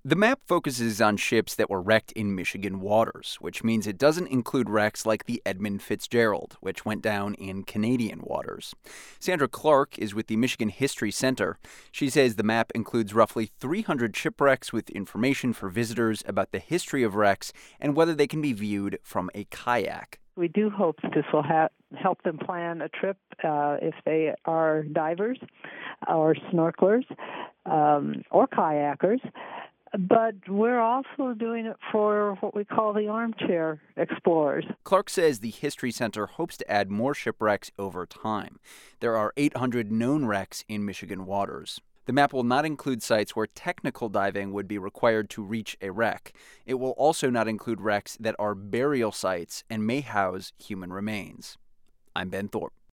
The map focuses on ships that were wrecked in Michigan waters, which means it doesn't include wrecks like the Edmund Fitzgerald, which went down in Canadian waters. Sandra Clark is with the Michigan History Center. She says the map includes roughly 300 shipwrecks with information for visitors about the history of wrecks and whether they can be viewed from a kayak. We do hope this will help them plan a trip if they are divers or snorkelers or kayakers. But we're also doing it for what we call the armchair explorers. Clark says the History Center hopes to add more shipwrecks over time. There are 800 known wrecks in Michigan waters. The map will not include sites where technical diving would be required to reach a wreck. It will also not include wrecks that are burial sites and may house human remains. I'm Ben Thorpe.